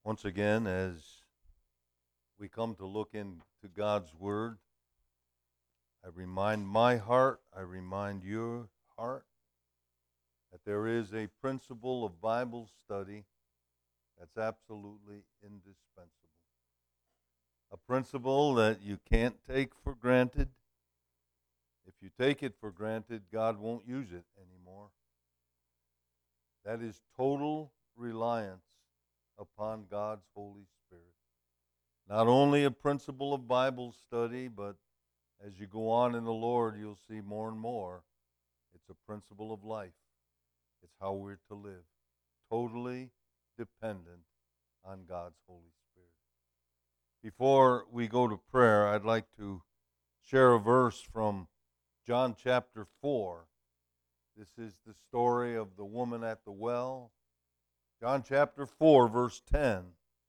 Once again, as we come to look into God's Word, I remind my heart, I remind your heart, that there is a principle of Bible study that's absolutely indispensable. A principle that you can't take for granted. If you take it for granted, God won't use it anymore. That is total reliance upon God's Holy Spirit. Not only a principle of Bible study, but as you go on in the Lord, you'll see more and more. It's a principle of life. It's how we're to live. Totally dependent on God's Holy Spirit. Before we go to prayer, I'd like to share a verse from John chapter 4. This is the story of the woman at the well. John chapter 4, verse 10.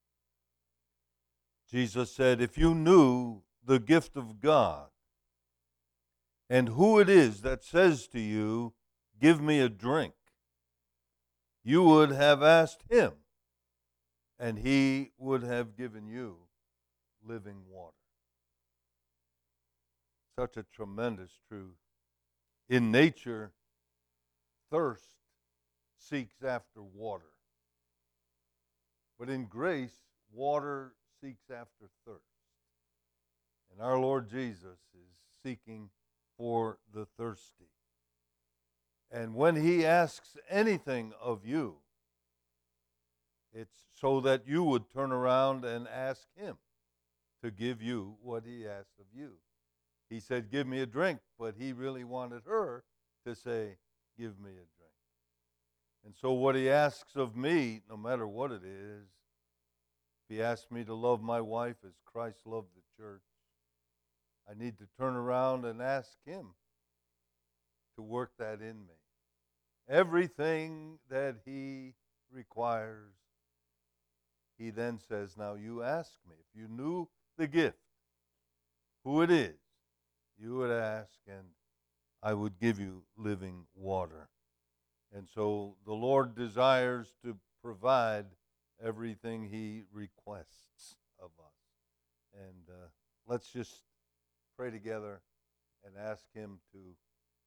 Jesus said, "If you knew the gift of God and who it is that says to you, 'Give me a drink,' you would have asked him, and he would have given you living water." Such a tremendous truth. In nature, thirst seeks after water. But in grace, water seeks after thirst. And our Lord Jesus is seeking for the thirsty. And when he asks anything of you, it's so that you would turn around and ask him to give you what he asked of you. He said, "Give me a drink," but he really wanted her to say, "Give me a drink." And so what he asks of me, no matter what it is, if he asks me to love my wife as Christ loved the church, I need to turn around and ask him to work that in me. Everything that he requires, he then says, "Now you ask me." If you knew the gift, who it is, you would ask, and I would give you living water. And so the Lord desires to provide everything he requests of us. And let's just pray together and ask him to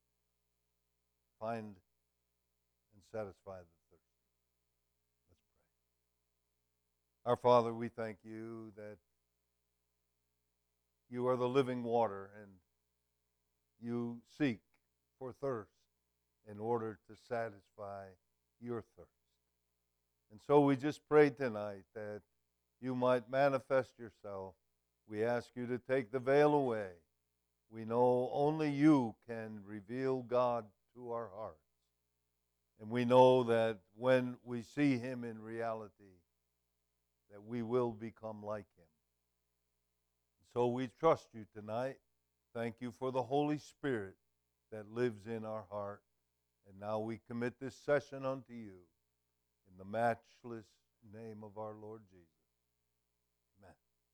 find and satisfy the thirsty. Let's pray. Our Father, we thank you that you are the living water, and you seek for thirst in order to satisfy your thirst. And so we just pray tonight that you might manifest yourself. We ask you to take the veil away. We know only you can reveal God to our hearts. And we know that when we see him in reality, that we will become like him. So we trust you tonight. Thank you for the Holy Spirit that lives in our heart. And now we commit this session unto you in the matchless name of our Lord Jesus. Amen.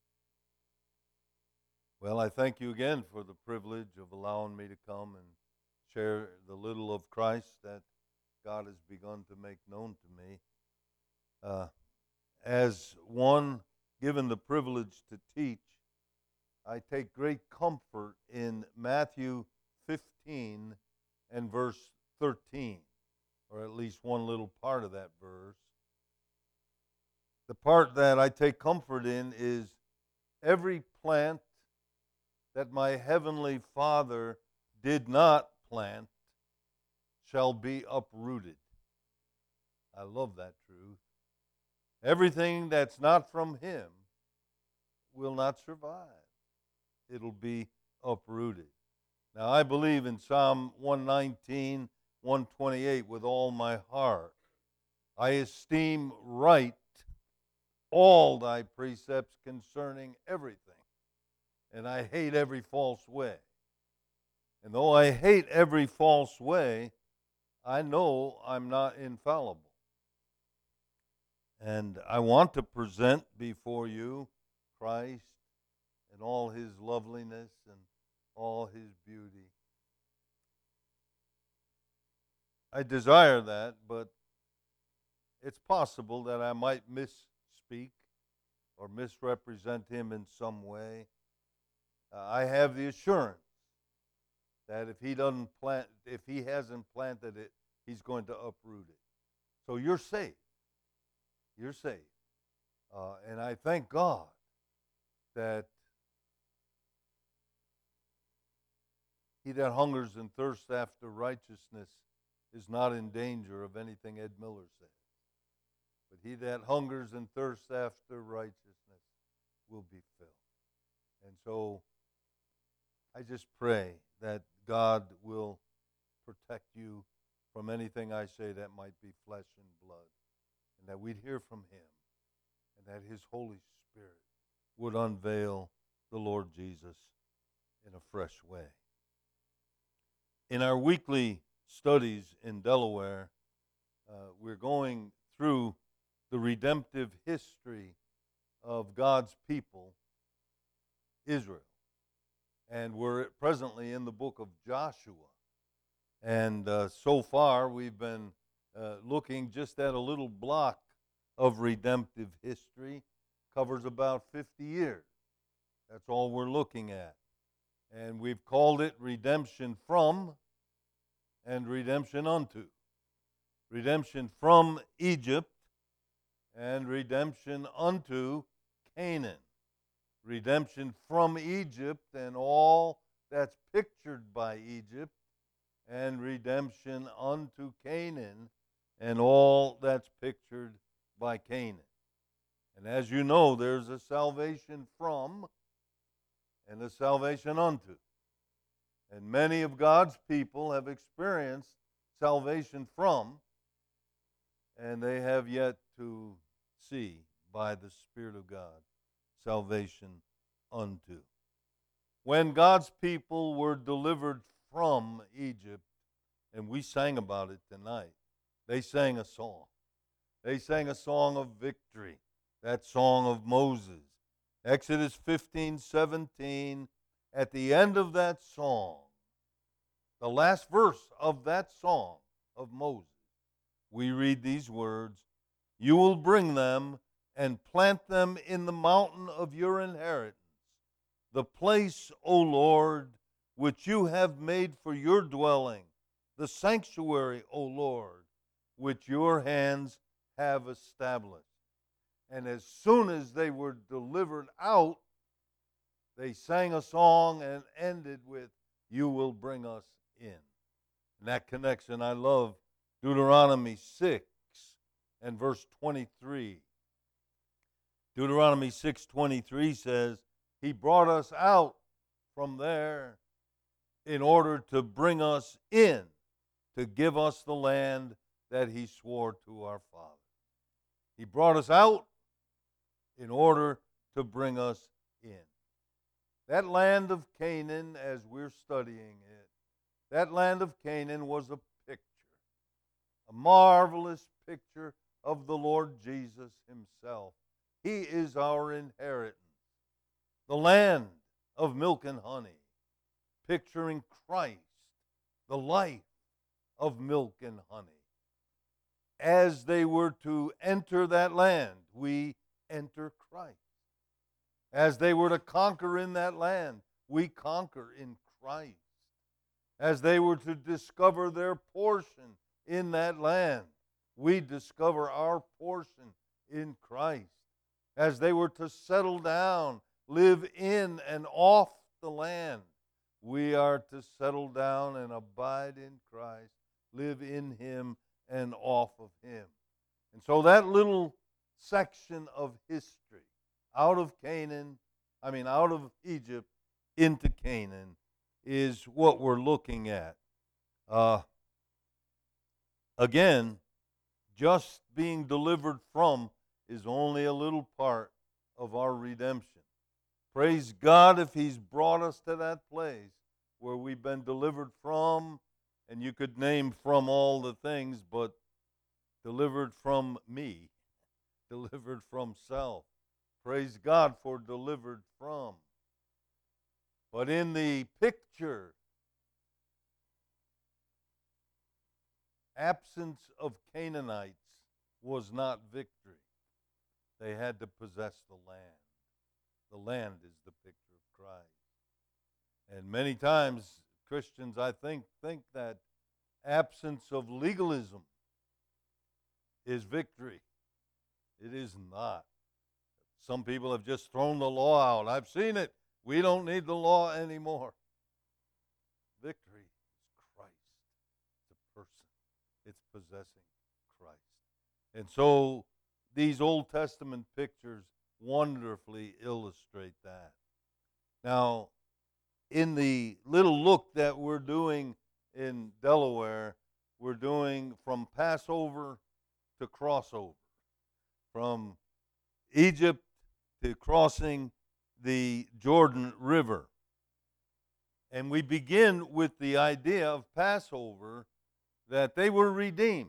Well, I thank you again for the privilege of allowing me to come and share the little of Christ that God has begun to make known to me. As one given the privilege to teach, I take great comfort in Matthew 15 and verse 13, or at least one little part of that verse. The part that I take comfort in is, "Every plant that my heavenly Father did not plant shall be uprooted." I love that truth. Everything that's not from him will not survive. It'll be uprooted. Now, I believe in Psalm 119, 128 with all my heart. "I esteem right all thy precepts concerning everything, and I hate every false way." And though I hate every false way, I know I'm not infallible. And I want to present before you Christ and all his loveliness and all his beauty. I desire that, but it's possible that I might misspeak or misrepresent him in some way, I have the assurance that if he hasn't planted it, he's going to uproot it. So you're safe. You're safe. And I thank God that he that hungers and thirsts after righteousness is not in danger of anything Ed Miller said. But he that hungers and thirsts after righteousness will be filled. And so I just pray that God will protect you from anything I say that might be flesh and blood, and that we'd hear from him, and that his Holy Spirit would unveil the Lord Jesus in a fresh way. In our weekly studies in Delaware, we're going through the redemptive history of God's people, Israel. And we're presently in the book of Joshua. And so far, we've been looking just at a little block of redemptive history. Covers about 50 years. That's all we're looking at. And we've called it redemption from and redemption unto. Redemption from Egypt and redemption unto Canaan. Redemption from Egypt and all that's pictured by Egypt, and redemption unto Canaan and all that's pictured by Canaan. And as you know, there's a salvation from and a salvation unto. And many of God's people have experienced salvation from, and they have yet to see by the Spirit of God salvation unto. When God's people were delivered from Egypt, and we sang about it tonight, they sang a song. They sang a song of victory, that song of Moses. Exodus 15:17, at the end of that song, the last verse of that song of Moses, we read these words, "You will bring them and plant them in the mountain of your inheritance, the place, O Lord, which you have made for your dwelling, the sanctuary, O Lord, which your hands have established." And as soon as they were delivered out, they sang a song and ended with, "You will bring us in." In that connection, I love Deuteronomy 6 and verse 23. Deuteronomy 6:23 says, "He brought us out from there in order to bring us in, to give us the land that he swore to our fathers." He brought us out in order to bring us in. That land of Canaan, as we're studying it, that land of Canaan was a picture, a marvelous picture of the Lord Jesus himself. He is our inheritance. The land of milk and honey, picturing Christ, the life of milk and honey. As they were to enter that land, we enter Christ. As they were to conquer in that land, we conquer in Christ. As they were to discover their portion in that land, we discover our portion in Christ. As they were to settle down, live in and off the land, we are to settle down and abide in Christ, live in him and off of him. And so that little section of history, out of Egypt into Canaan, is what we're looking at. Again, just being delivered from is only a little part of our redemption. Praise God if he's brought us to that place where we've been delivered from, and you could name from all the things, but delivered from me, delivered from self. Praise God for delivered from. But in the picture, absence of Canaanites was not victory. They had to possess the land. The land is the picture of Christ. And many times Christians, I think that absence of legalism is victory. It is not. Some people have just thrown the law out. I've seen it. We don't need the law anymore. Victory is Christ. It's a person. It's possessing Christ. And so these Old Testament pictures wonderfully illustrate that. Now, in the little look that we're doing in Delaware, we're doing from Passover to crossover, from Egypt to crossing the Jordan River. And we begin with the idea of Passover, that they were redeemed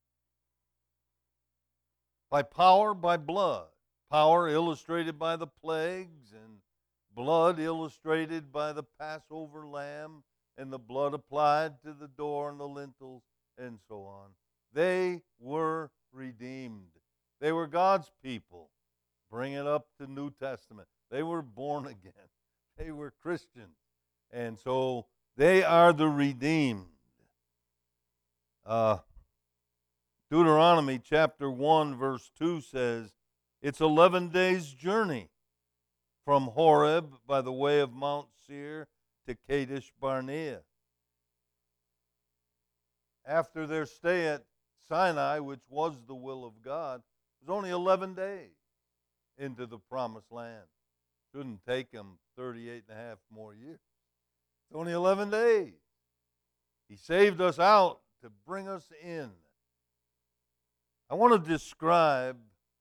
by power, by blood. Power illustrated by the plagues, and blood illustrated by the Passover lamb, and the blood applied to the door and the lintels, and so on. They were redeemed. They were God's people. Bring it up to New Testament. They were born again. They were Christians. And so they are the redeemed. Deuteronomy chapter 1 verse 2 says, it's 11 days' journey from Horeb by the way of Mount Seir to Kadesh Barnea. After their stay at Sinai, which was the will of God, it was only 11 days into the promised land. Shouldn't take them 38 and a half more years. It's only 11 days. He saved us out to bring us in. I want to describe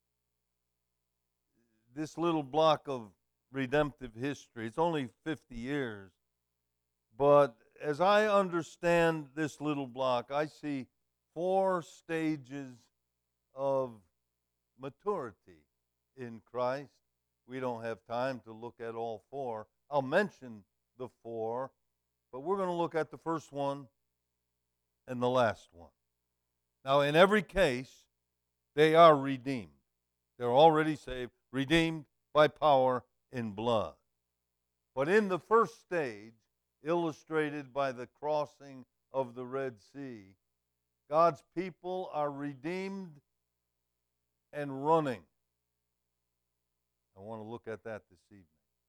this little block of redemptive history. It's only 50 years. But as I understand this little block, I see 4 stages of maturity in Christ. We don't have time to look at all 4. I'll mention the 4, but we're going to look at the first one and the last one. Now, in every case, they are redeemed. They're already saved, redeemed by power in blood. But in the first stage, illustrated by the crossing of the Red Sea, God's people are redeemed and running. I want to look at that this evening.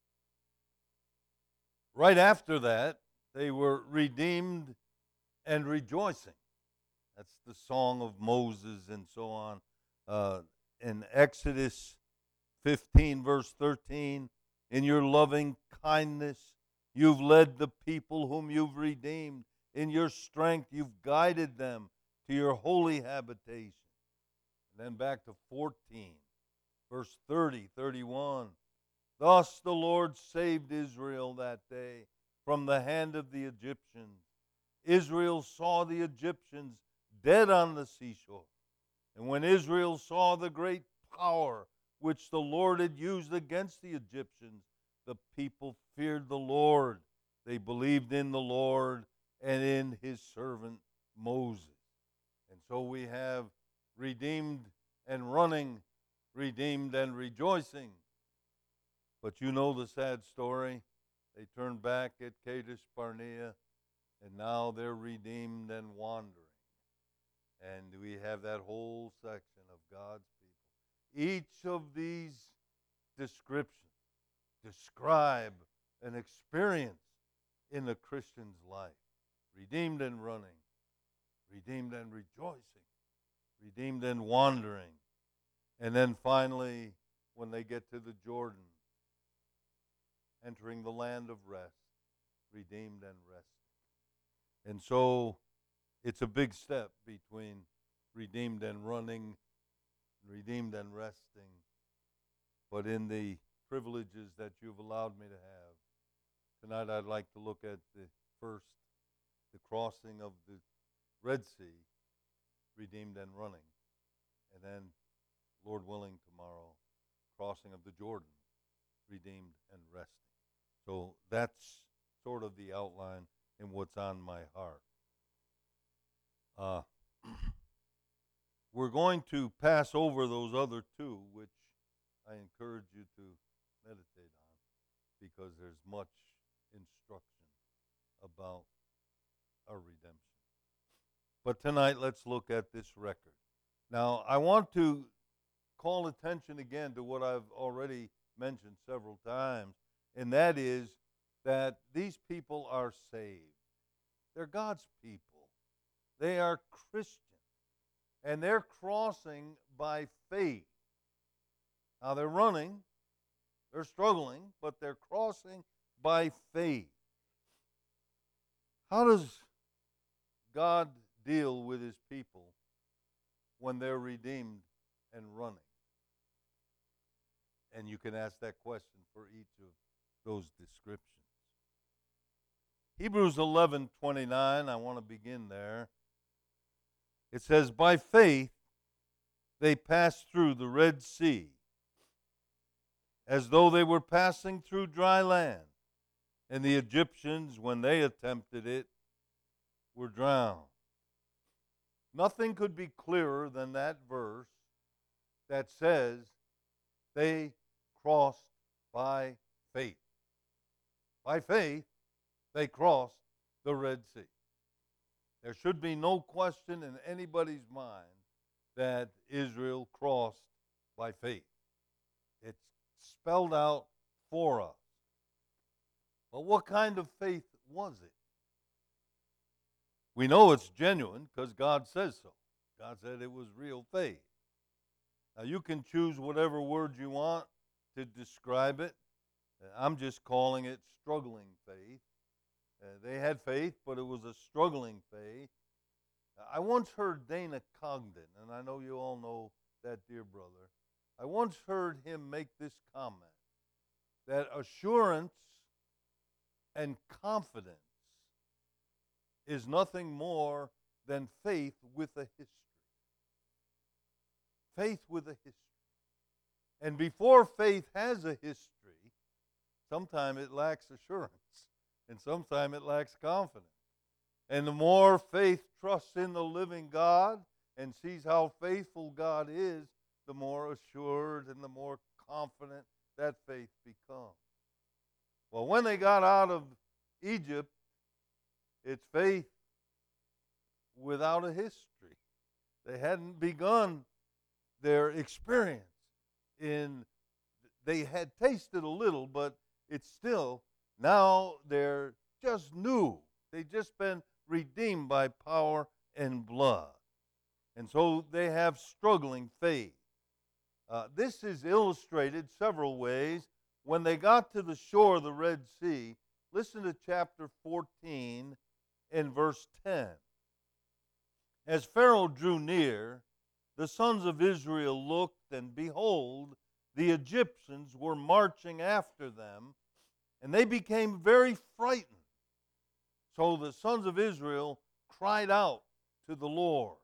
Right after that, they were redeemed and rejoicing. That's the song of Moses and so on. In Exodus 15, verse 13, in your loving kindness, you've led the people whom you've redeemed. In your strength, you've guided them to your holy habitation. And then back to 14, verse 30, 31. Thus the Lord saved Israel that day from the hand of the Egyptians. Israel saw the Egyptians dead on the seashore. And when Israel saw the great power which the Lord had used against the Egyptians, the people feared the Lord. They believed in the Lord and in his servant Moses. And so we have redeemed and running, redeemed and rejoicing. But you know the sad story. They turned back at Kadesh Barnea, and now they're redeemed and wandering. And we have that whole section of God's people. Each of these descriptions describe an experience in the Christian's life. Redeemed and running, redeemed and rejoicing, redeemed and wandering. And then finally, when they get to the Jordan, entering the land of rest, redeemed and resting. And so it's a big step between redeemed and running, redeemed and resting. But in the privileges that you've allowed me to have, tonight I'd like to look at the crossing of the Red Sea, redeemed and running. And then, Lord willing, tomorrow, crossing of the Jordan, redeemed and resting. So that's sort of the outline and what's on my heart. We're going to pass over those other 2, which I encourage you to meditate on, because there's much instruction about our redemption. But tonight, let's look at this record. Now, I want to call attention again to what I've already mentioned several times, and that is that these people are saved. They're God's people. They are Christians, and they're crossing by faith. Now, they're running, they're struggling, but they're crossing by faith. How does God deal with his people when they're redeemed and running? And you can ask that question for each of those descriptions. Hebrews 11:29, I want to begin there. It says, by faith they passed through the Red Sea, as though they were passing through dry land, and the Egyptians, when they attempted it, were drowned. Nothing could be clearer than that verse that says they crossed by faith. By faith, they crossed the Red Sea. There should be no question in anybody's mind that Israel crossed by faith. It's spelled out for us. But what kind of faith was it? We know it's genuine because God says so. God said it was real faith. Now, you can choose whatever word you want to describe it. I'm just calling it struggling faith. They had faith, but it was a struggling faith. I once heard Dana Congdon, and I know you all know that dear brother. I once heard him make this comment, that assurance and confidence is nothing more than faith with a history. Faith with a history. And before faith has a history, sometimes it lacks assurance, and sometimes it lacks confidence. And the more faith trusts in the living God and sees how faithful God is, the more assured and the more confident that faith becomes. Well, when they got out of Egypt, it's faith without a history. They hadn't begun their experience they had tasted a little, but it's still, now they're just new. They've just been redeemed by power and blood. And so they have struggling faith. This is illustrated several ways. When they got to the shore of the Red Sea, listen to chapter 14 and verse 10. As Pharaoh drew near, the sons of Israel looked, and behold, the Egyptians were marching after them, and they became very frightened. So the sons of Israel cried out to the Lord.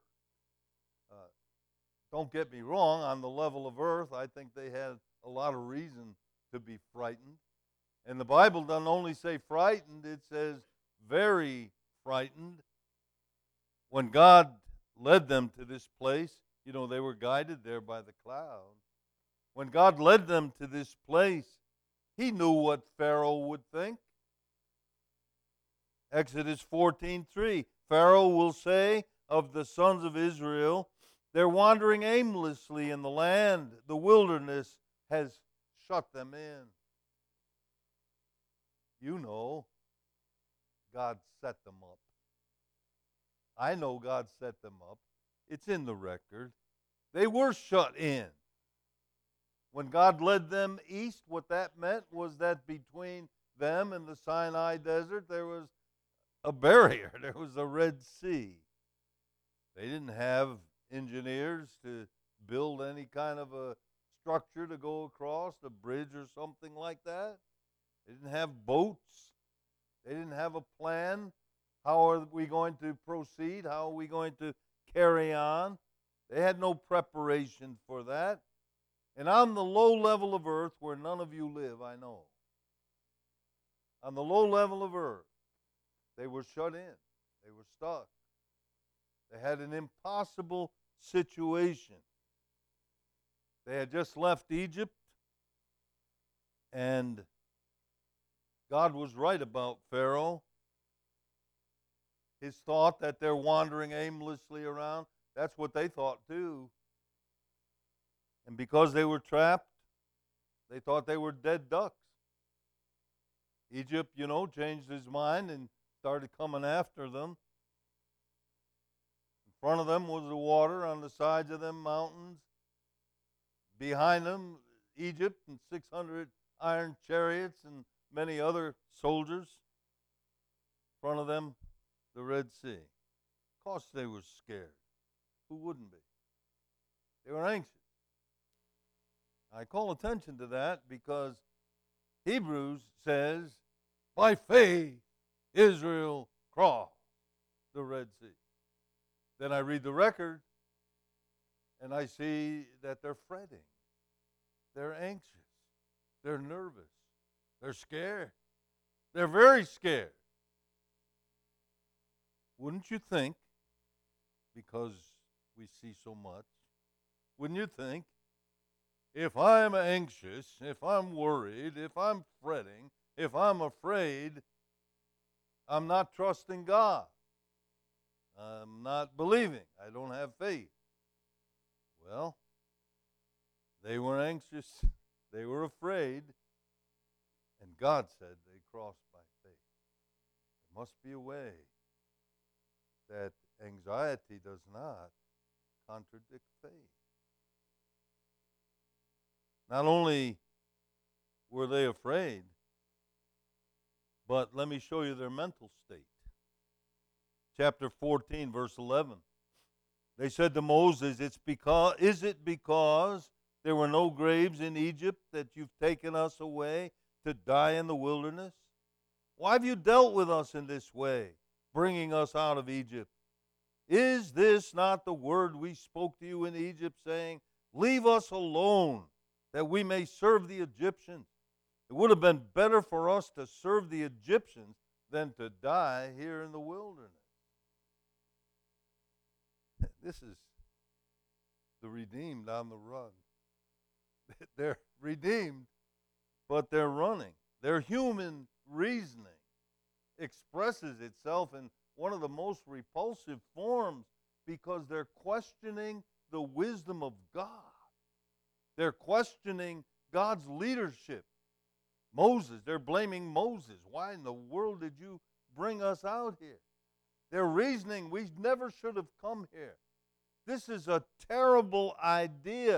Don't get me wrong, on the level of earth, I think they had a lot of reason to be frightened. And the Bible doesn't only say frightened, it says very frightened. When God led them to this place, they were guided there by the cloud. When God led them to this place, he knew what Pharaoh would think. Exodus 14:3, Pharaoh will say of the sons of Israel, they're wandering aimlessly in the land. The wilderness has shut them in. God set them up. I know God set them up. It's in the record. They were shut in. When God led them east, what that meant was that between them and the Sinai desert, there was a barrier. There was a Red Sea. They didn't have engineers to build any kind of a structure to go across, a bridge or something like that. They didn't have boats. They didn't have a plan. How are we going to proceed? How are we going to carry on? They had no preparation for that. And on the low level of earth, where none of you live, I know, on the low level of earth, they were shut in. They were stuck. They had an impossible situation. They had just left Egypt. And God was right about Pharaoh. His thought that they're wandering aimlessly around, that's what they thought too. And because they were trapped, they thought they were dead ducks. Egypt, changed his mind and started coming after them. In front of them was the water, on the sides of them mountains. Behind them, Egypt and 600 iron chariots and many other soldiers. In front of them, the Red Sea. Of course they were scared. Who wouldn't be? They were anxious. I call attention to that because Hebrews says, by faith, Israel crossed the Red Sea. Then I read the record, and I see that they're fretting. They're anxious. They're nervous. They're scared. They're very scared. Wouldn't you think, because we see so much, wouldn't you think, if I'm anxious, if I'm worried, if I'm fretting, if I'm afraid, I'm not trusting God. I'm not believing. I don't have faith. Well, they were anxious. They were afraid. And God said they crossed by faith. There must be a way that anxiety does not contradict faith. Not only were they afraid, but let me show you their mental state. Chapter 14, verse 11. They said to Moses, is it because there were no graves in Egypt that you've taken us away to die in the wilderness? Why have you dealt with us in this way, bringing us out of Egypt? Is this not the word we spoke to you in Egypt, saying, leave us alone, that we may serve the Egyptians? It would have been better for us to serve the Egyptians than to die here in the wilderness. This is the redeemed on the run. They're redeemed, but they're running. Their human reasoning expresses itself in one of the most repulsive forms because they're questioning the wisdom of God. They're questioning God's leadership. Moses, they're blaming Moses. Why in the world did you bring us out here? They're reasoning, we never should have come here. This is a terrible idea.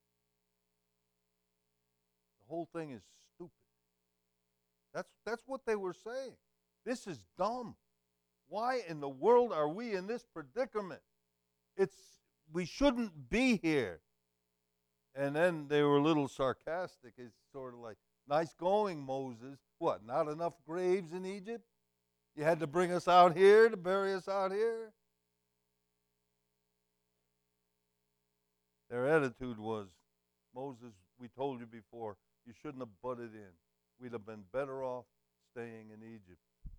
The whole thing is stupid. That's what they were saying. This is dumb. Why in the world are we in this predicament? We shouldn't be here. And then they were a little sarcastic. It's sort of like, nice going, Moses. What, not enough graves in Egypt? You had to bring us out here to bury us out here? Their attitude was, Moses, we told you before, you shouldn't have butted in. We'd have been better off staying in Egypt.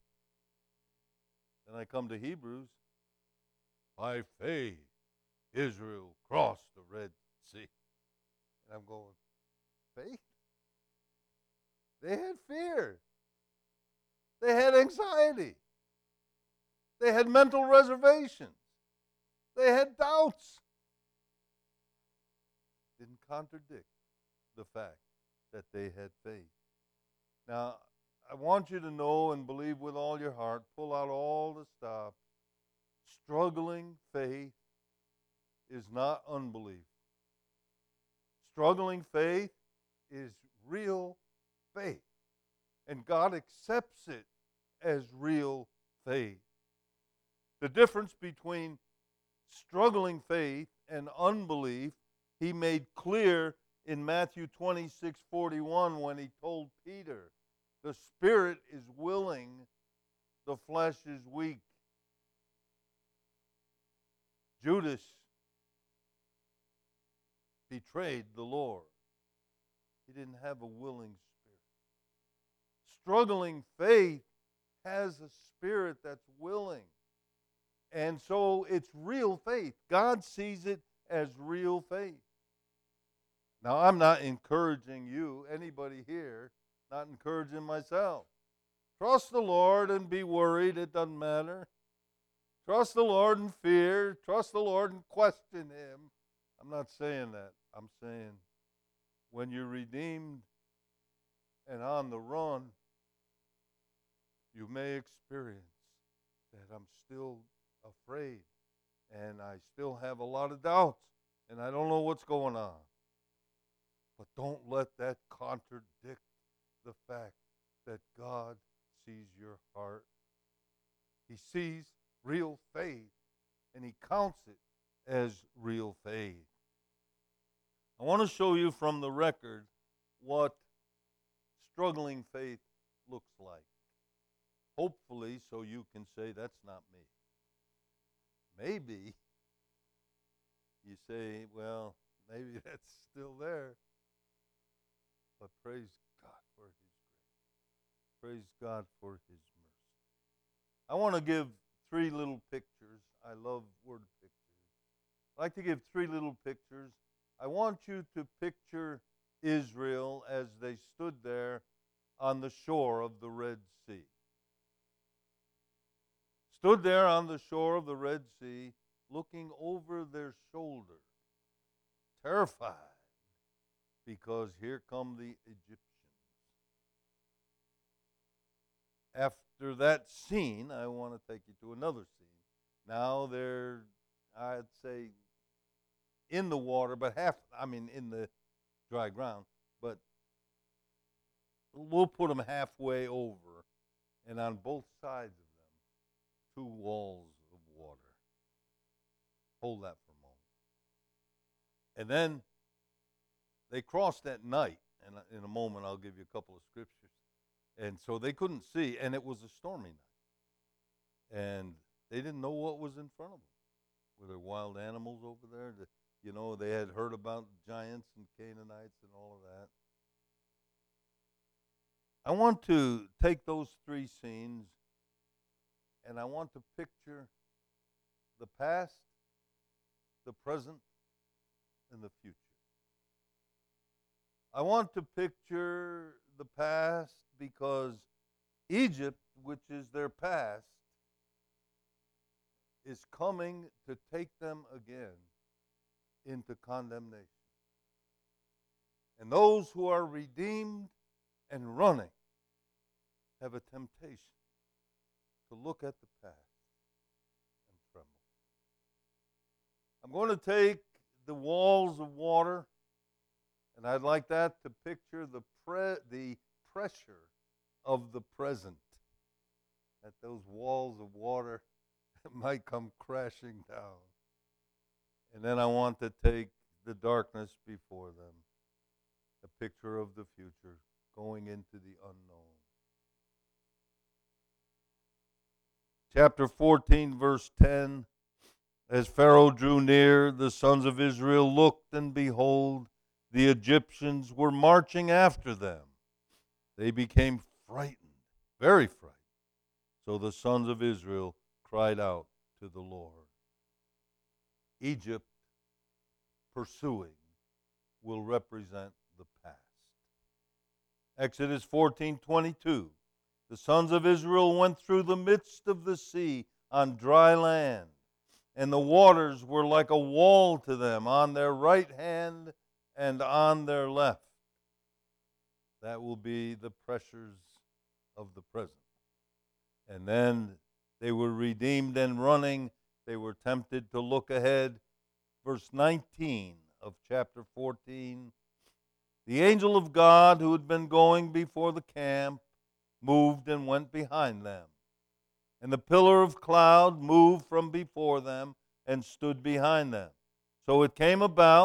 Then I come to Hebrews. By faith, Israel crossed the Red Sea. And I'm going, faith? They had fear. They had anxiety. They had mental reservations. They had doubts. Didn't contradict the fact that they had faith. Now, I want you to know and believe with all your heart, pull out all the stops. Struggling faith is not unbelief. Struggling faith is real faith. And God accepts it as real faith. The difference between struggling faith and unbelief, he made clear in Matthew 26:41 when he told Peter, the spirit is willing, the flesh is weak. Judas betrayed the Lord. He didn't have a willing spirit. Struggling faith has a spirit that's willing. And so it's real faith. God sees it as real faith. Now, I'm not encouraging you, anybody here, not encouraging myself. Trust the Lord and be worried. It doesn't matter. Trust the Lord and fear. Trust the Lord and question Him. I'm not saying that. I'm saying when you're redeemed and on the run, you may experience that I'm still afraid and I still have a lot of doubts and I don't know what's going on. But don't let that contradict the fact that God sees your heart. He sees real faith and He counts it as real faith. I want to show you from the record what struggling faith looks like. Hopefully, so you can say, that's not me. Maybe you say, well, maybe that's still there. But praise God for His grace. Praise God for His mercy. I want to give 3 little pictures. I love word pictures. I like to give 3 little pictures. I want you to picture Israel as they stood there on the shore of the Red Sea. Stood there on the shore of the Red Sea, looking over their shoulder, terrified, because here come the Egyptians. After that scene, I want to take you to another scene. Now they're, I'd say, in the water, but in the dry ground, but we'll put them halfway over, and on both sides of them, 2 walls of water. Hold that for a moment. And then they crossed at night, and in a moment I'll give you a couple of scriptures. And so they couldn't see, and it was a stormy night. And they didn't know what was in front of them. Were there wild animals over there? They had heard about giants and Canaanites and all of that. I want to take those 3 scenes, and I want to picture the past, the present, and the future. I want to picture the past because Egypt, which is their past, is coming to take them again into condemnation. And those who are redeemed and running have a temptation to look at the past and tremble. I'm going to take the walls of water, and I'd like that to picture the pressure of the present, that those walls of water might come crashing down. And then I want to take the darkness before them, a picture of the future going into the unknown. Chapter 14, verse 10, as Pharaoh drew near, the sons of Israel looked, and behold, the Egyptians were marching after them. They became frightened, very frightened. So the sons of Israel cried out to the Lord. Egypt pursuing will represent the past. Exodus 14:22. The sons of Israel went through the midst of the sea on dry land, and the waters were like a wall to them on their right hand and on their left. That will be the pressures of the present. And then they were redeemed and running. They were tempted to look ahead. Verse 19 of chapter 14. The angel of God who had been going before the camp moved and went behind them. And the pillar of cloud moved from before them and stood behind them. So it came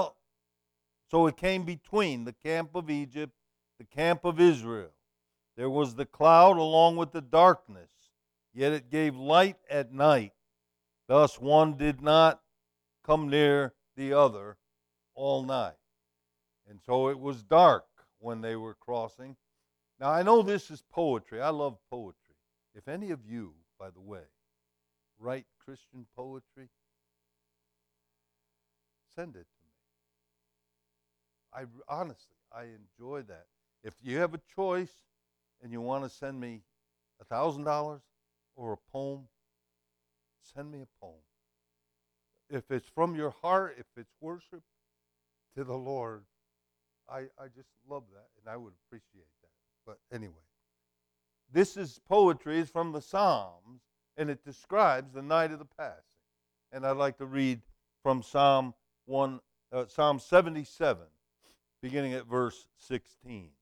between the camp of Egypt, the camp of Israel. There was the cloud along with the darkness, yet it gave light at night. Thus one did not come near the other all night. And so it was dark when they were crossing. Now, I know this is poetry. I love poetry. If any of you, by the way, write Christian poetry, send it to me. Honestly, I enjoy that. If you have a choice and you want to send me $1,000 or a poem, send me a poem. If it's from your heart, if it's worship to the Lord, I just love that, and I would appreciate that. But anyway, this is poetry. It's from the Psalms, and it describes the night of the passing. And I'd like to read from Psalm 77, beginning at verse 16.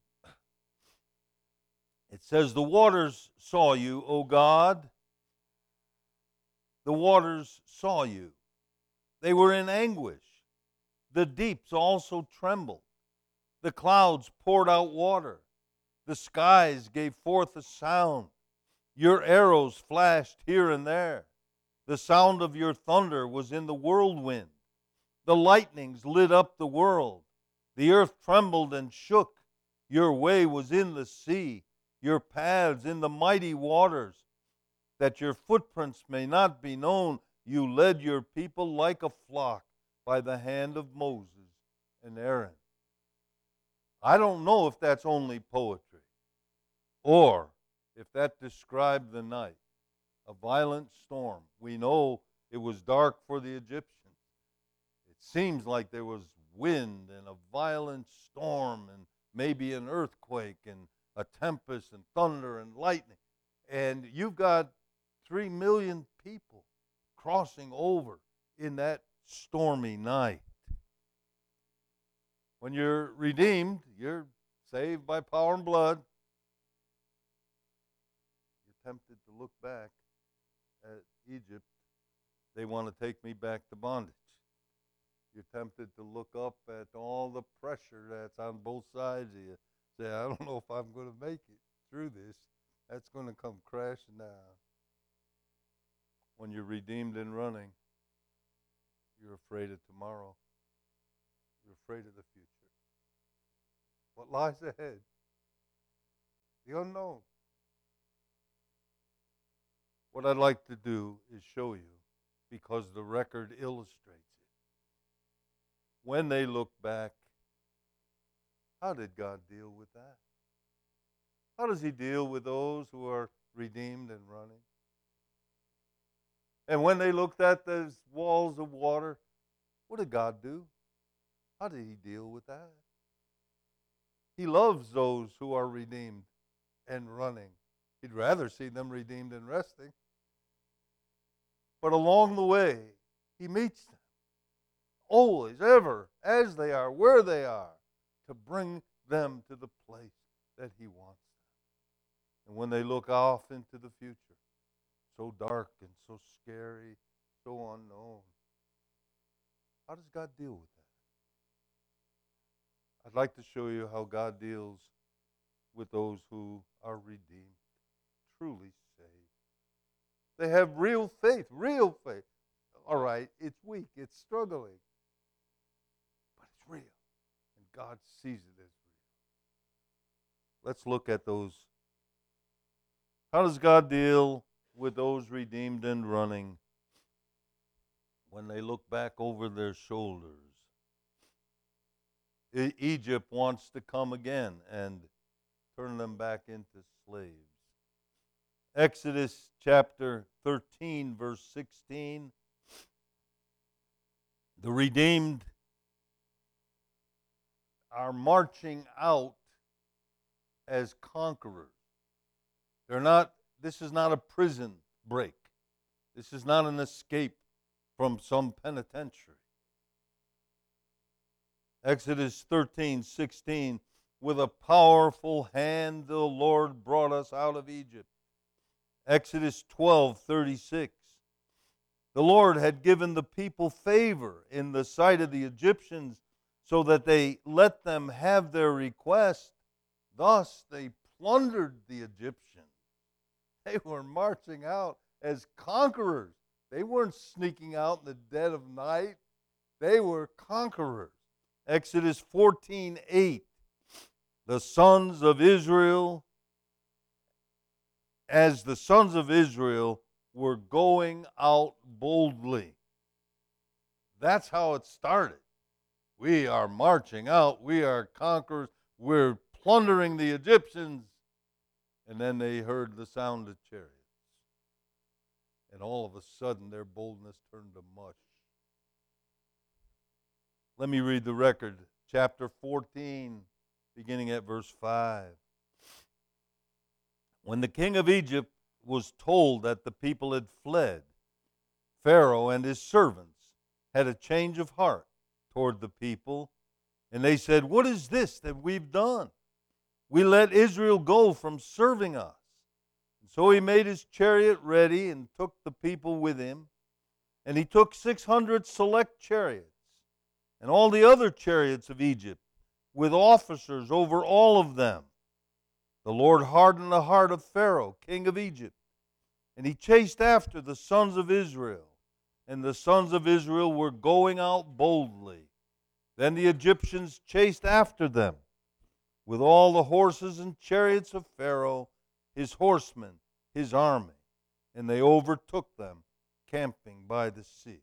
It says, "The waters saw you, O God. The waters saw you. They were in anguish. The deeps also trembled. The clouds poured out water. The skies gave forth a sound. Your arrows flashed here and there. The sound of your thunder was in the whirlwind. The lightnings lit up the world. The earth trembled and shook. Your way was in the sea, your paths in the mighty waters. That your footprints may not be known, you led your people like a flock by the hand of Moses and Aaron." I don't know if that's only poetry or if that described the night. A violent storm. We know it was dark for the Egyptians. It seems like there was wind and a violent storm and maybe an earthquake and a tempest and thunder and lightning. And you've got 3 million people crossing over in that stormy night. When you're redeemed, you're saved by power and blood. You're tempted to look back at Egypt. They want to take me back to bondage. You're tempted to look up at all the pressure that's on both sides of you. Say, I don't know if I'm going to make it through this. That's going to come crashing down. When you're redeemed and running, you're afraid of tomorrow. You're afraid of the future. What lies ahead? The unknown. What I'd like to do is show you, because the record illustrates it. When they look back, how did God deal with that? How does He deal with those who are redeemed and running? And when they looked at those walls of water, what did God do? How did He deal with that? He loves those who are redeemed and running. He'd rather see them redeemed and resting. But along the way, He meets them. Always, ever, as they are, where they are, to bring them to the place that He wants them. And when they look off into the future, so dark and so scary, so unknown, how does God deal with that? I'd like to show you how God deals with those who are redeemed, truly saved. They have real faith, real faith. All right, it's weak, it's struggling, but it's real, and God sees it as real. Let's look at those. How does God deal with those redeemed and running when they look back over their shoulders? Egypt wants to come again and turn them back into slaves. Exodus chapter 13, verse 16. The redeemed are marching out as conquerors. This is not a prison break. This is not an escape from some penitentiary. Exodus 13:16, with a powerful hand the Lord brought us out of Egypt. Exodus 12:36, the Lord had given the people favor in the sight of the Egyptians so that they let them have their request. Thus they plundered the Egyptians. They were marching out as conquerors. They weren't sneaking out in the dead of night. They were conquerors. Exodus 14:8, the sons of Israel, as the sons of Israel were going out boldly. That's how it started. We are marching out. We are conquerors. We're plundering the Egyptians. And then they heard the sound of chariots. And all of a sudden, their boldness turned to mush. Let me read the record. Chapter 14, beginning at verse 5. When the king of Egypt was told that the people had fled, Pharaoh and his servants had a change of heart toward the people, and they said, "What is this that we've done? We let Israel go from serving us." And so he made his chariot ready and took the people with him, and he took 600 select chariots and all the other chariots of Egypt, with officers over all of them. The Lord hardened the heart of Pharaoh, king of Egypt, and he chased after the sons of Israel, and the sons of Israel were going out boldly. Then the Egyptians chased after them with all the horses and chariots of Pharaoh, his horsemen, his army, and they overtook them, camping by the sea.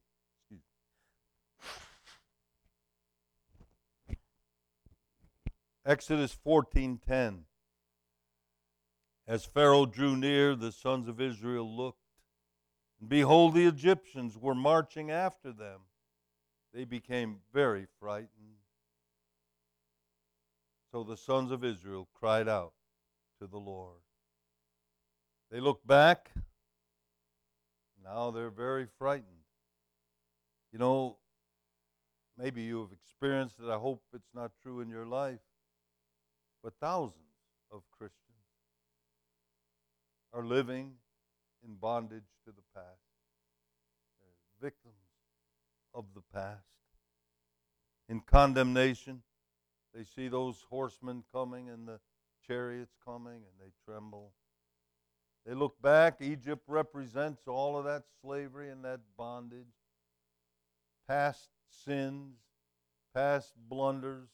Exodus 14:10. As Pharaoh drew near, the sons of Israel looked, and behold, the Egyptians were marching after them. They became very frightened. So the sons of Israel cried out to the Lord. They looked back. Now they're very frightened. You know, maybe you have experienced it. I hope it's not true in your life. But thousands of Christians are living in bondage to the past. They're victims of the past. In condemnation, they see those horsemen coming and the chariots coming, and they tremble. They look back. Egypt represents all of that slavery and that bondage, past sins, past blunders,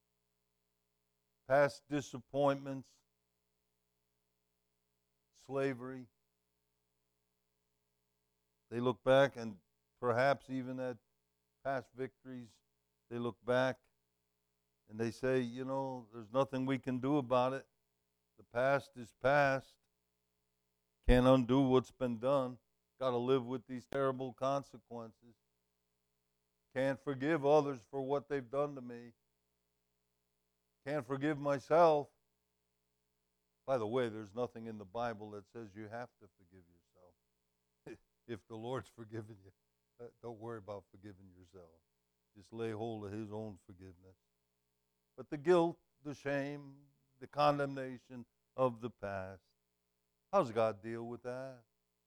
past disappointments, slavery. They look back, and perhaps even at past victories, they look back and they say, you know, there's nothing we can do about it. The past is past. Can't undo what's been done. Got to live with these terrible consequences. Can't forgive others for what they've done to me. Can't forgive myself. By the way, there's nothing in the Bible that says you have to forgive yourself. If the Lord's forgiven you, don't worry about forgiving yourself. Just lay hold of His own forgiveness. But the guilt, the shame, the condemnation of the past, how does God deal with that?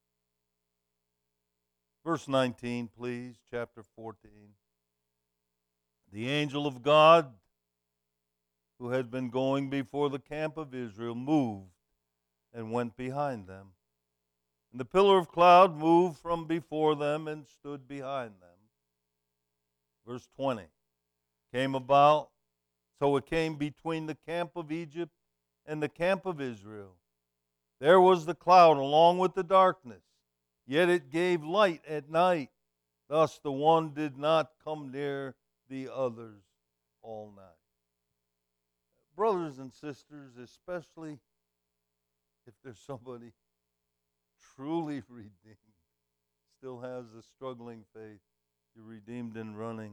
Verse 19, please, chapter 14. The angel of God, who had been going before the camp of Israel, moved and went behind them. And the pillar of cloud moved from before them and stood behind them. Verse 20. Came about, so it came between the camp of Egypt and the camp of Israel. There was the cloud along with the darkness, yet it gave light at night. Thus the one did not come near the others all night. Brothers and sisters, especially if there's somebody truly redeemed, still has a struggling faith, you're redeemed and running,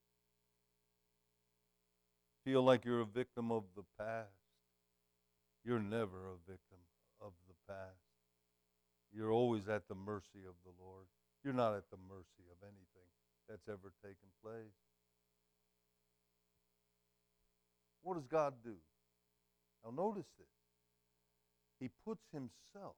feel like you're a victim of the past, you're never a victim of the past. You're always at the mercy of the Lord. You're not at the mercy of anything that's ever taken place. What does God do? Now notice this. He puts Himself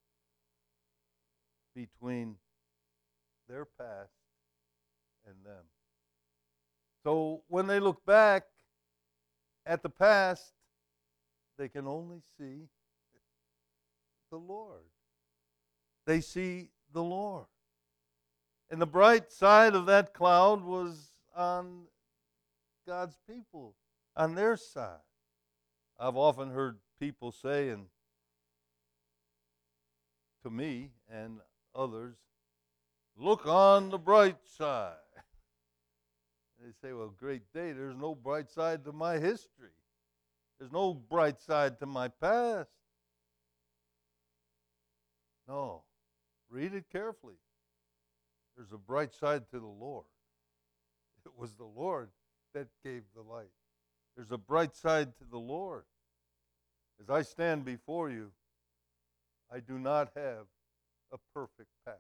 between their past and them. So when they look back at the past, they can only see the Lord. They see the Lord. And the bright side of that cloud was on God's people, on their side. I've often heard people say, and to me and others, look on the bright side. They say, well, great day, there's no bright side to my history. There's no bright side to my past. No. Read it carefully. There's a bright side to the Lord. It was the Lord that gave the light. There's a bright side to the Lord. As I stand before you, I do not have a perfect past.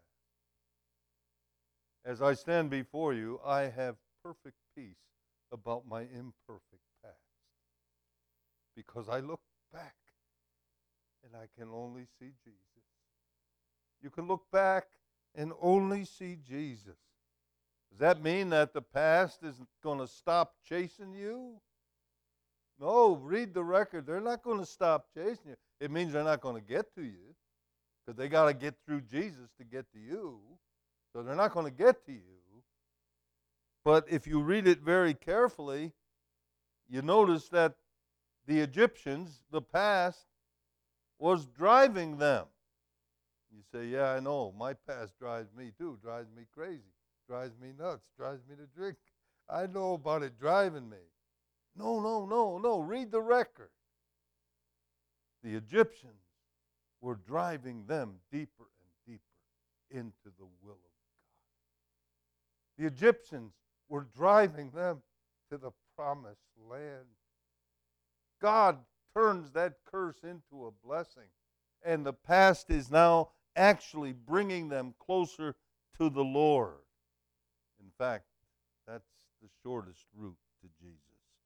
As I stand before you, I have perfect peace about my imperfect past. Because I look back and I can only see Jesus. You can look back and only see Jesus. Does that mean that the past isn't going to stop chasing you? No, read the record. They're not going to stop chasing you. It means they're not going to get to you because they got to get through Jesus to get to you. So they're not going to get to you. But if you read it very carefully, you notice that the Egyptians, the past, was driving them. You say, yeah, I know. My past drives me too. Drives me crazy. Drives me nuts. Drives me to drink. I know about it driving me. No. Read the record. The Egyptians were driving them deeper and deeper into the will of God. The Egyptians were driving them to the promised land. God turns that curse into a blessing, and the past is now actually bringing them closer to the Lord. In fact, that's the shortest route to Jesus.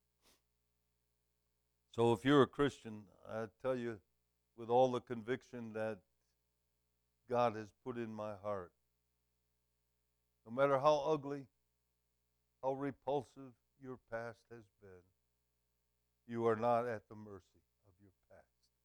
So if you're a Christian, I tell you with all the conviction that God has put in my heart, no matter how ugly, how repulsive your past has been, you are not at the mercy of your past.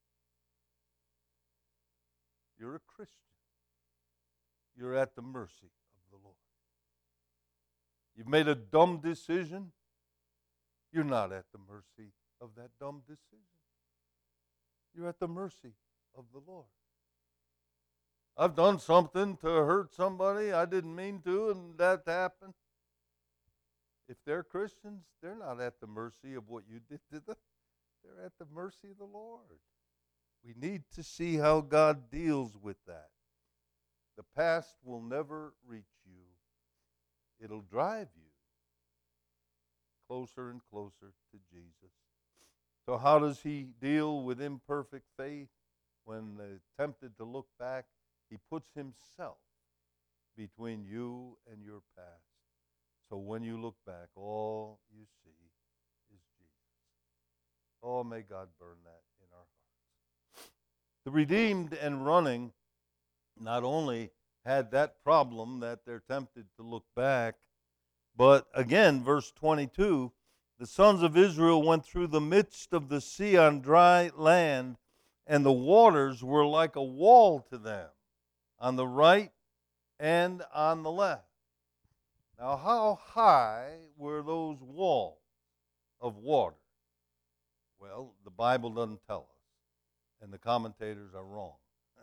You're a Christian. You're at the mercy of the Lord. You've made a dumb decision. You're not at the mercy of that dumb decision. You're at the mercy of the Lord. I've done something to hurt somebody I didn't mean to, and that happened. If they're Christians, they're not at the mercy of what you did to them. They're at the mercy of the Lord. We need to see how God deals with that. The past will never reach you. It'll drive you closer and closer to Jesus. So how does he deal with imperfect faith? When tempted to look back, he puts himself between you and your past. So when you look back, all you see is Jesus. Oh, may God burn that in our hearts. The redeemed and running not only had that problem that they're tempted to look back, but again, verse 22, the sons of Israel went through the midst of the sea on dry land, and the waters were like a wall to them on the right and on the left. Now, how high were those walls of water? Well, the Bible doesn't tell us, and the commentators are wrong.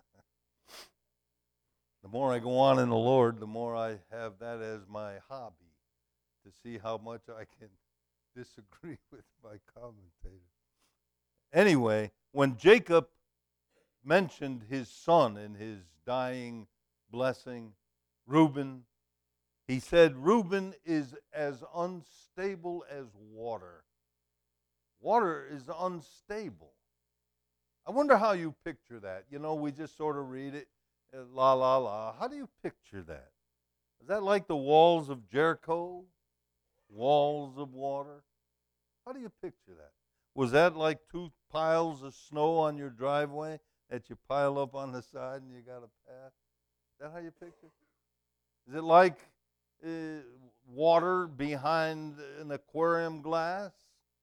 The more I go on in the Lord, the more I have that as my hobby, to see how much I can disagree with my commentator. Anyway, when Jacob mentioned his son in his dying blessing, Reuben, he said, Reuben is as unstable as water. Water is unstable. I wonder how you picture that. You know, we just sort of read it, la, la, la. How do you picture that? Is that like the walls of Jericho? Walls of water? How do you picture that? Was that like two piles of snow on your driveway that you pile up on the side and you got a path? Is that how you picture it? Is it like water behind an aquarium glass?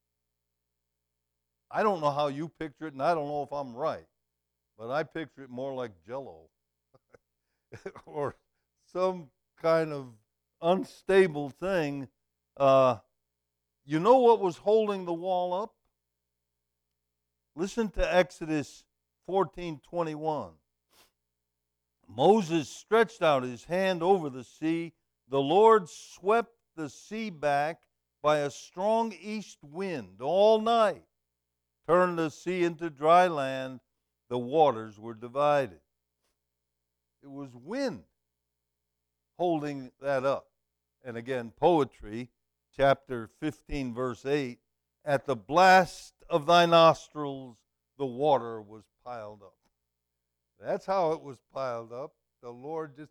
I don't know how you picture it, and I don't know if I'm right, but I picture it more like Jell-O or some kind of unstable thing. You know what was holding the wall up? Listen to Exodus 14:21. Moses stretched out his hand over the sea. The Lord swept the sea back by a strong east wind all night, turned the sea into dry land. The waters were divided. It was wind holding that up. And again, poetry, chapter 15, verse 8, at the blast of thy nostrils, the water was piled up. That's how it was piled up. The Lord just,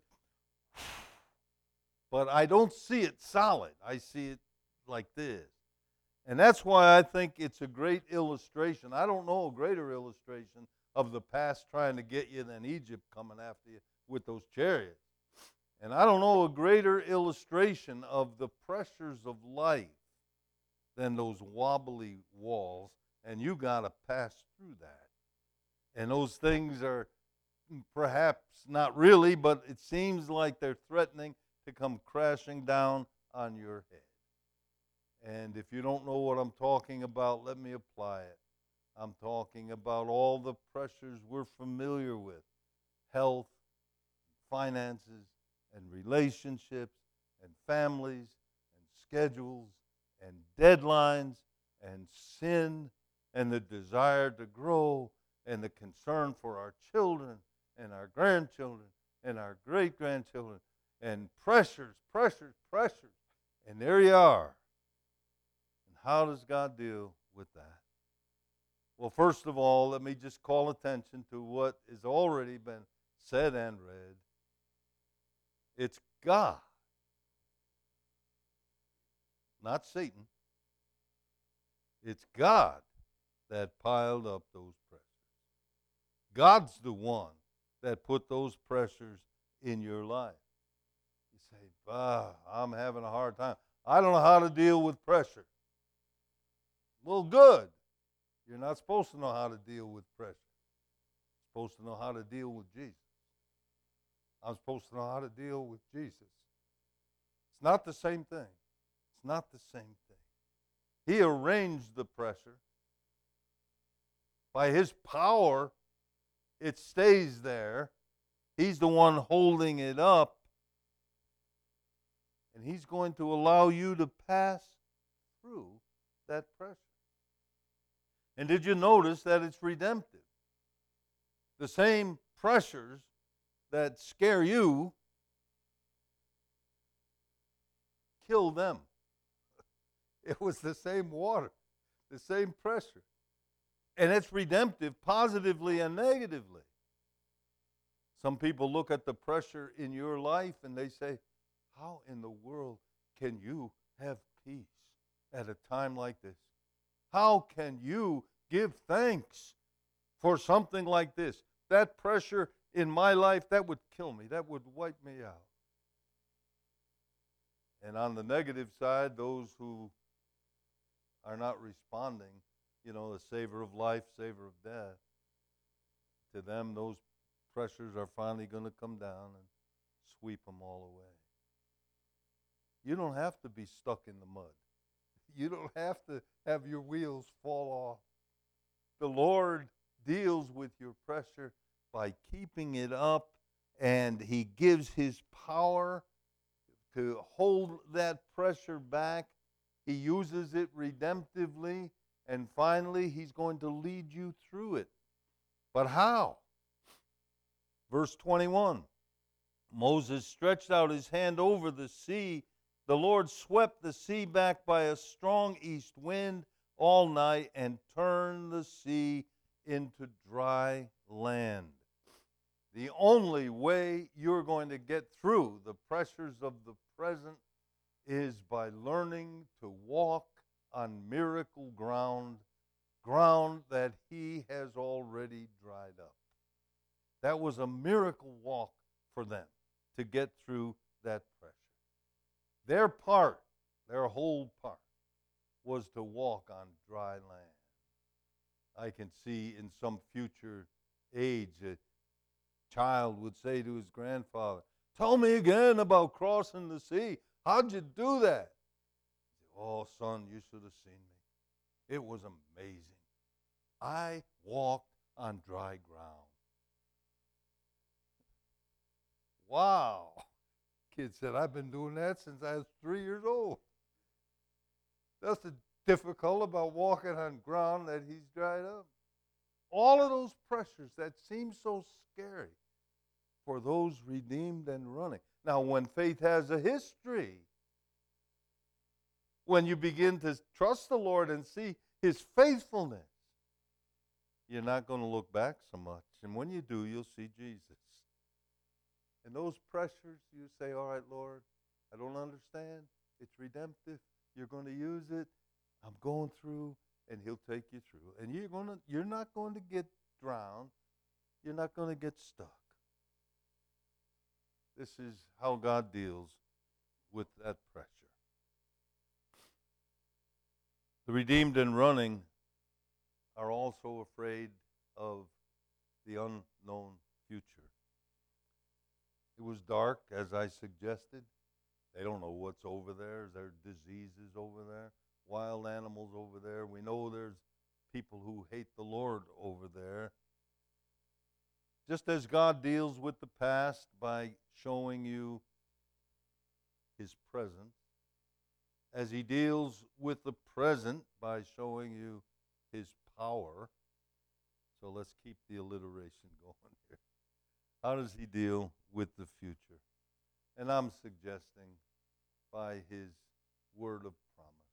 but I don't see it solid. I see it like this. And that's why I think it's a great illustration. I don't know a greater illustration of the past trying to get you than Egypt coming after you with those chariots. And I don't know a greater illustration of the pressures of life than those wobbly walls, and you got to pass through that. And those things are perhaps not really, but it seems like they're threatening to come crashing down on your head. And if you don't know what I'm talking about, let me apply it. I'm talking about all the pressures we're familiar with: health, finances, and relationships, and families, and schedules, and deadlines, and sin, and the desire to grow, and the concern for our children, and our grandchildren, and our great-grandchildren, and pressures. And there you are. And how does God deal with that? Well, first of all, let me just call attention to what has already been said and read. It's God, not Satan. It's God that piled up those pressures. God's the one that put those pressures in your life. You say, I'm having a hard time. I don't know how to deal with pressure. Well, good. You're not supposed to know how to deal with pressure. You're supposed to know how to deal with Jesus. I'm supposed to know how to deal with Jesus. It's not the same thing. It's not the same thing. He arranged the pressure. By His power, it stays there. He's the one holding it up. And He's going to allow you to pass through that pressure. And did you notice that it's redemptive? The same pressures that scare you, kill them. It was the same water, the same pressure. And it's redemptive positively and negatively. Some people look at the pressure in your life and they say, how in the world can you have peace at a time like this? How can you give thanks for something like this? That pressure in my life, that would kill me. That would wipe me out. And on the negative side, those who are not responding, the savor of life, savor of death, to them, those pressures are finally going to come down and sweep them all away. You don't have to be stuck in the mud. You don't have to have your wheels fall off. The Lord deals with your pressure by keeping it up, and He gives His power to hold that pressure back. He uses it redemptively, and finally, He's going to lead you through it. But how? Verse 21, Moses stretched out his hand over the sea. The Lord swept the sea back by a strong east wind all night and turned the sea into dry land. The only way you're going to get through the pressures of the present is by learning to walk on miracle ground that He has already dried up. That was a miracle walk for them to get through that pressure. Their part, their whole part, was to walk on dry land. I can see in some future age a child would say to his grandfather, tell me again about crossing the sea. How'd you do that? Oh, son, you should have seen me. It was amazing. I walked on dry ground. Wow. Kid said, I've been doing that since I was 3 years old. That's the difficult about walking on ground that He's dried up. All of those pressures that seem so scary, for those redeemed and running. Now, when faith has a history, when you begin to trust the Lord and see His faithfulness, you're not going to look back so much. And when you do, you'll see Jesus. And those pressures, you say, all right, Lord, I don't understand. It's redemptive. You're going to use it. I'm going through, and He'll take you through. And you're not going to get drowned. You're not going to get stuck. This is how God deals with that pressure. The redeemed and running are also afraid of the unknown future. It was dark, as I suggested. They don't know what's over there. Is there diseases over there? Wild animals over there? We know there's people who hate the Lord over there. Just as God deals with the past by showing you His presence, as He deals with the present by showing you His power. So let's keep the alliteration going here. How does He deal with the future? And I'm suggesting by His word of promise.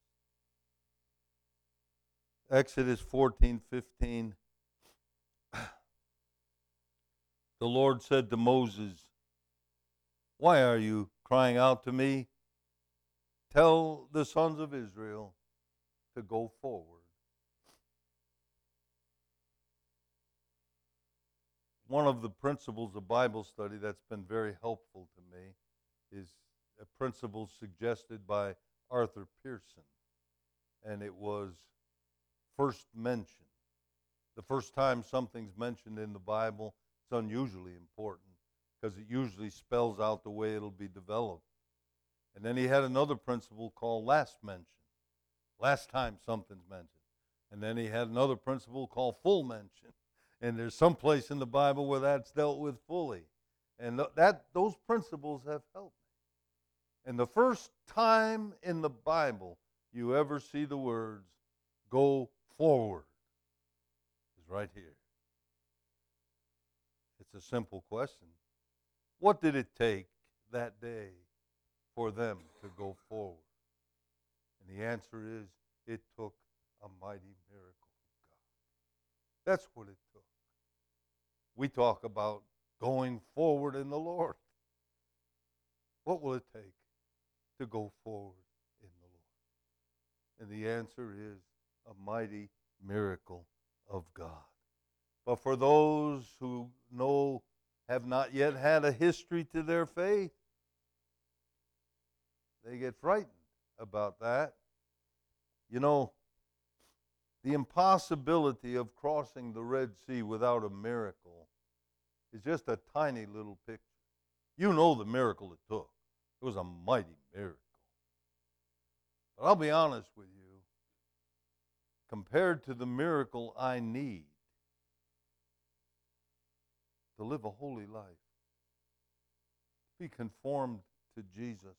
Exodus 14:15. The Lord said to Moses, "Why are you crying out to me? Tell the sons of Israel to go forward." One of the principles of Bible study that's been very helpful to me is a principle suggested by Arthur Pearson, and it was first mention. The first time something's mentioned in the Bible, it's unusually important because it usually spells out the way it'll be developed. And then he had another principle called last mention, last time something's mentioned. And then he had another principle called full mention. And there's some place in the Bible where that's dealt with fully. And those principles have helped me. And the first time in the Bible you ever see the words, go forward, is right here. It's a simple question. What did it take that day for them to go forward? And the answer is, it took a mighty miracle of God. That's what it took. We talk about going forward in the Lord. What will it take to go forward in the Lord? And the answer is a mighty miracle of God. But for those who have not yet had a history to their faith, they get frightened about that. You know, the impossibility of crossing the Red Sea without a miracle is just a tiny little picture. You know the miracle it took. It was a mighty miracle. But I'll be honest with you, compared to the miracle I need to live a holy life, to be conformed to Jesus,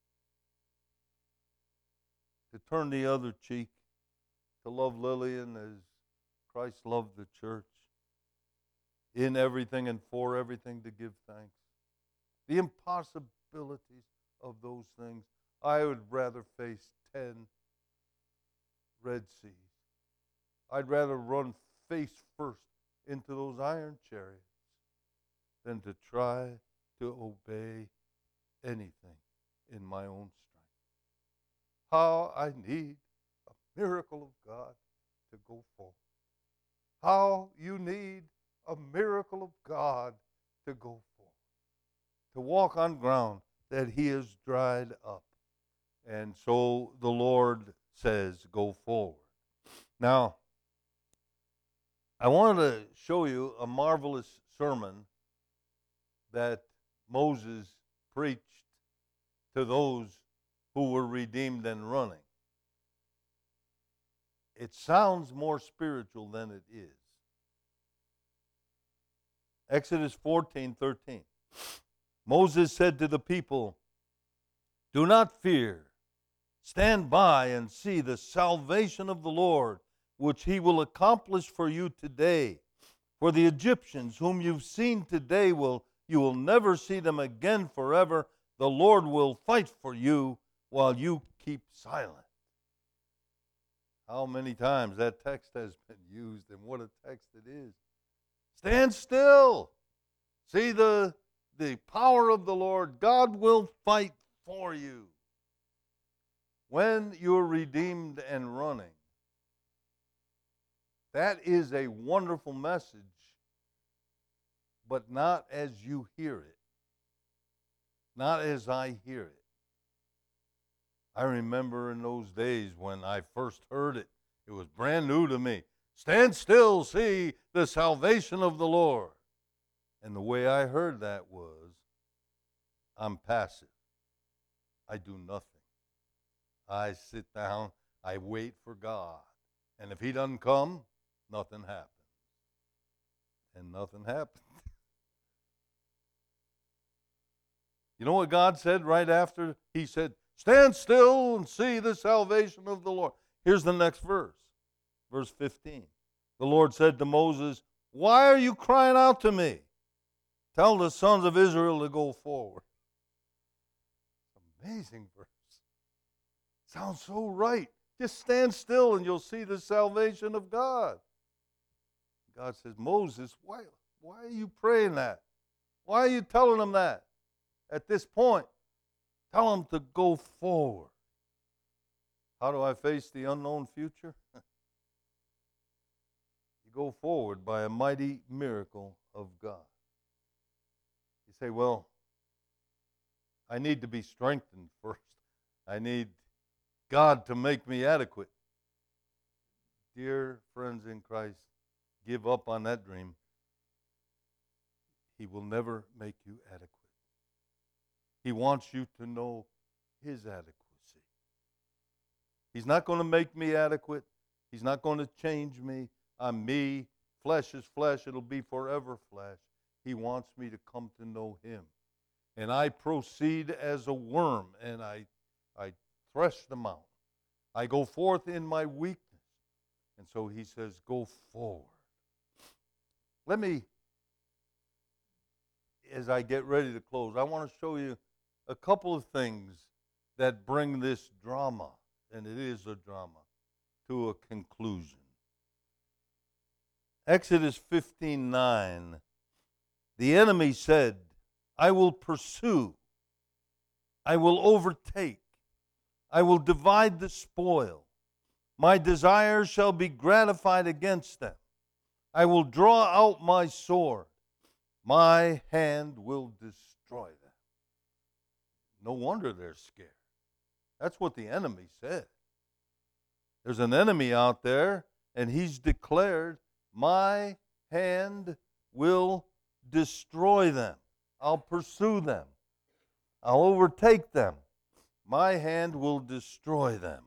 to turn the other cheek, to love Lillian as Christ loved the church, in everything and for everything to give thanks. The impossibilities of those things, I would rather face 10 Red Seas. I'd rather run face first into those iron chariots than to try to obey anything in my own strength. How I need a miracle of God to go forward. How you need a miracle of God to go forward. To walk on ground that He has dried up. And so the Lord says, go forward. Now, I want to show you a marvelous sermon that Moses preached to those who were redeemed and running. It sounds more spiritual than it is. Exodus 14:13. Moses said to the people, "Do not fear. Stand by and see the salvation of the Lord, which He will accomplish for you today. For the Egyptians whom you've seen today You will never see them again forever. The Lord will fight for you while you keep silent. How many times that text has been used, and what a text it is. Stand still. See the power of the Lord. God will fight for you. When you're redeemed and running, that is a wonderful message, but not as you hear it. Not as I hear it. I remember in those days when I first heard it, it was brand new to me. Stand still, see the salvation of the Lord. And the way I heard that was, I'm passive. I do nothing. I sit down, I wait for God. And if He doesn't come, nothing happens. And nothing happened. You know what God said right after? He said, stand still and see the salvation of the Lord. Here's the next verse, verse 15. The Lord said to Moses, why are you crying out to me? Tell the sons of Israel to go forward. Amazing verse. Sounds so right. Just stand still and you'll see the salvation of God. God says, Moses, why are you praying that? Why are you telling them that? At this point, tell them to go forward. How do I face the unknown future? You go forward by a mighty miracle of God. You say, well, I need to be strengthened first. I need God to make me adequate. Dear friends in Christ, give up on that dream. He will never make you adequate. He wants you to know His adequacy. He's not going to make me adequate. He's not going to change me. I'm me. Flesh is flesh. It'll be forever flesh. He wants me to come to know Him. And I proceed as a worm, and I thresh the mountain. I go forth in my weakness. And so He says, go forward. Let me, as I get ready to close, I want to show you a couple of things that bring this drama, and it is a drama, to a conclusion. Exodus 15:9, the enemy said, I will pursue, I will overtake, I will divide the spoil. My desires shall be gratified against them. I will draw out my sword. My hand will destroy them. No wonder they're scared. That's what the enemy said. There's an enemy out there, and he's declared, my hand will destroy them. I'll pursue them. I'll overtake them. My hand will destroy them.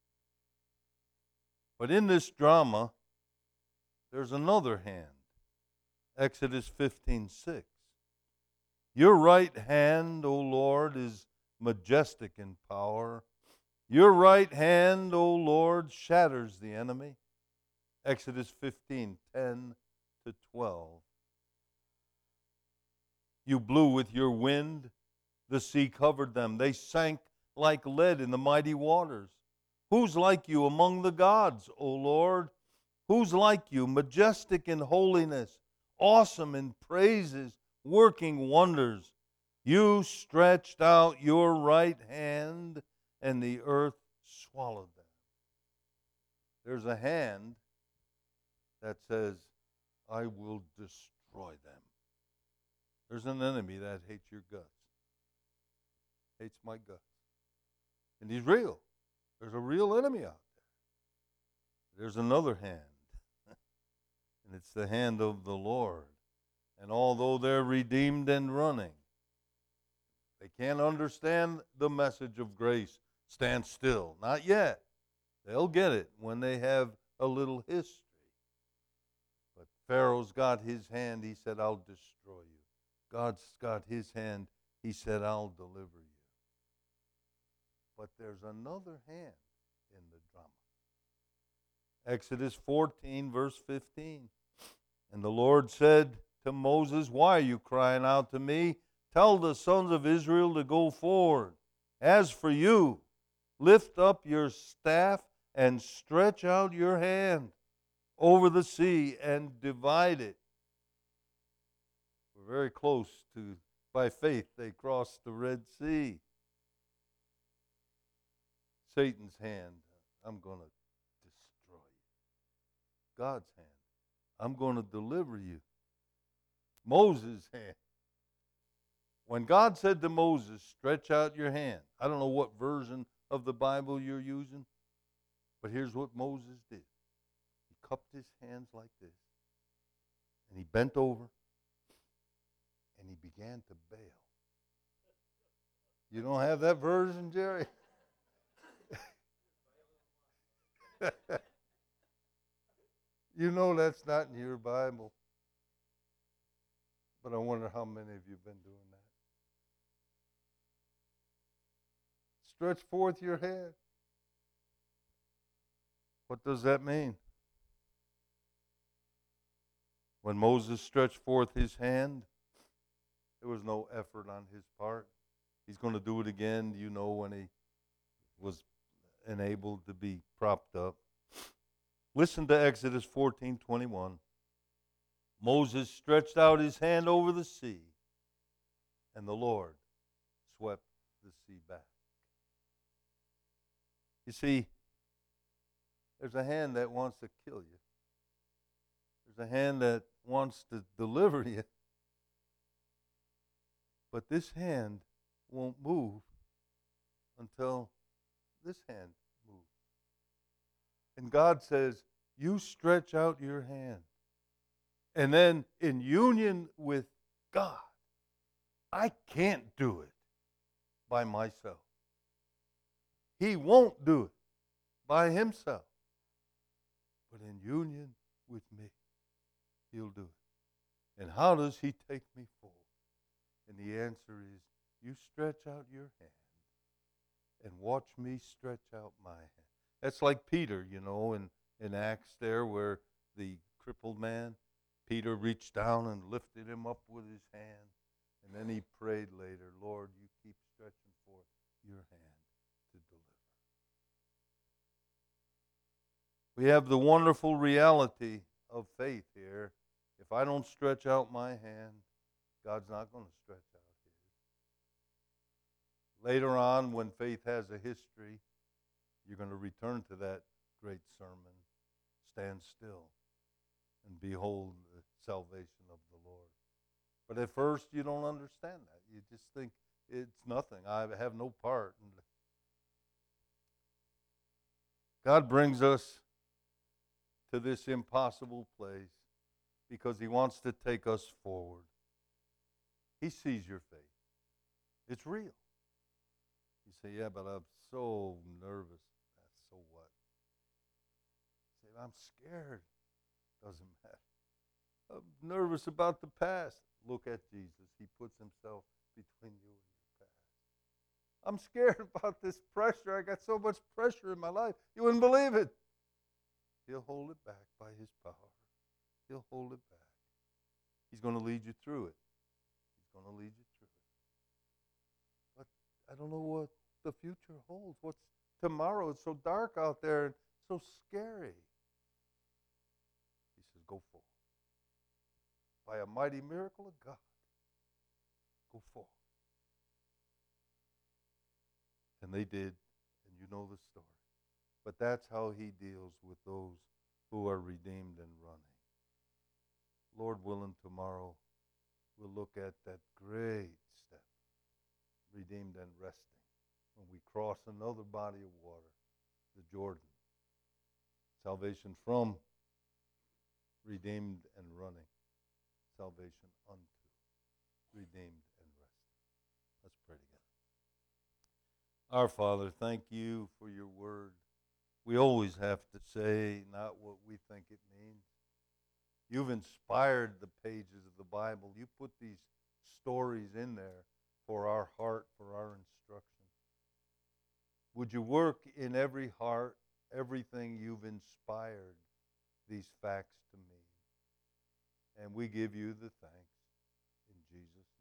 But in this drama, there's another hand. Exodus 15:6. Your right hand, O Lord, is majestic in power. Your right hand, O Lord, shatters the enemy. Exodus 15:10-12. You blew with your wind. The sea covered them. They sank like lead in the mighty waters. Who's like you among the gods, O Lord? Who's like you, majestic in holiness, awesome in praises, working wonders? You stretched out your right hand, and the earth swallowed them. There's a hand that says, I will destroy them. There's an enemy that hates your guts, hates my guts. And he's real. There's a real enemy out there. There's another hand, and it's the hand of the Lord. And although they're redeemed and running, they can't understand the message of grace. Stand still. Not yet. They'll get it when they have a little history. But Pharaoh's got his hand. He said, I'll destroy you. God's got his hand. He said, I'll deliver you. But there's another hand in the drama. Exodus 14, verse 15. And the Lord said to Moses, "Why are you crying out to me? Tell the sons of Israel to go forward. As for you, lift up your staff and stretch out your hand over the sea and divide it." We're very close to, by faith, they crossed the Red Sea. Satan's hand, "I'm going to destroy you." God's hand, "I'm going to deliver you." Moses' hand. When God said to Moses, "Stretch out your hand," I don't know what version of the Bible you're using, but here's what Moses did. He cupped his hands like this, and he bent over, and he began to bail. You don't have that version, Jerry? You know that's not in your Bible. But I wonder how many of you have been doing that. Stretch forth your hand. What does that mean? When Moses stretched forth his hand, there was no effort on his part. He's going to do it again, you know, when he was enabled to be propped up. Listen to Exodus 14:21. Moses stretched out his hand over the sea, and the Lord swept the sea back. You see, there's a hand that wants to kill you. There's a hand that wants to deliver you. But this hand won't move until this hand moves. And God says, "You stretch out your hand." And then in union with God, I can't do it by myself. He won't do it by himself. But in union with me, he'll do it. And how does he take me forward? And the answer is, you stretch out your hand and watch me stretch out my hand. That's like Peter, you know, in Acts there where the crippled man, Peter reached down and lifted him up with his hand. And then he prayed later, "Lord, you keep stretching forth your hand to deliver." We have the wonderful reality of faith here. If I don't stretch out my hand, God's not going to stretch out his. Later on, when faith has a history, you're going to return to that great sermon, "Stand still and behold the salvation of the Lord." But at first, you don't understand that. You just think it's nothing. I have no part. God brings us to this impossible place because he wants to take us forward. He sees your faith. It's real. You say, "Yeah, but I'm so nervous." So what? You say, "I'm scared." Doesn't matter. I'm nervous about the past. Look at Jesus. He puts himself between you and your past. "I'm scared about this pressure. I got so much pressure in my life. You wouldn't believe it." He'll hold it back by his power. He'll hold it back. He's going to lead you through it. He's going to lead you through it. But I don't know what the future holds. What's tomorrow? It's so dark out there and so scary. He says, "Go forward. By a mighty miracle of God, go forward." And they did, and you know the story. But that's how he deals with those who are redeemed and running. Lord willing, tomorrow we'll look at that great step, redeemed and resting, when we cross another body of water, the Jordan. Salvation from redeemed and running. Salvation unto redeemed and resting. Let's pray together. Our Father, thank you for your word. We always have to say not what we think it means. You've inspired the pages of the Bible. You put these stories in there for our heart, for our instruction. Would you work in every heart, everything you've inspired these facts to mean? And we give you the thanks in Jesus'